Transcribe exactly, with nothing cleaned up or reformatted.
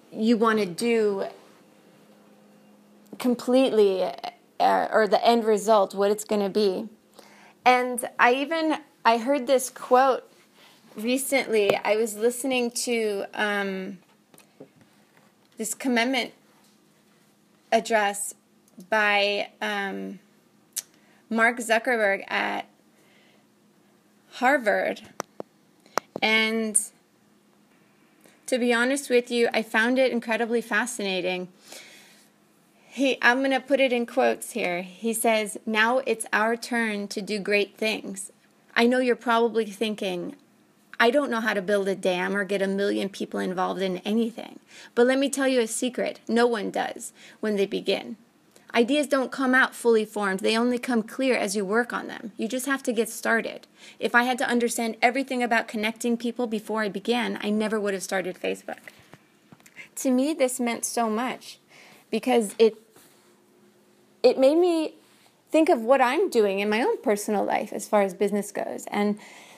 you want to do completely, uh, or the end result, what it's going to be. And I even, I heard this quote recently. I was listening to um, this commencement address by um, Mark Zuckerberg at Harvard. And to be honest with you, I found it incredibly fascinating. He, I'm going to put it in quotes here. He says, "Now it's our turn to do great things. I know you're probably thinking, I don't know how to build a dam or get a million people involved in anything. But let me tell you a secret. No one does when they begin. Ideas don't come out fully formed. They only come clear as you work on them. You just have to get started. If I had to understand everything about connecting people before I began, I never would have started Facebook." To me, this meant so much because it it made me think of what I'm doing in my own personal life as far as business goes. And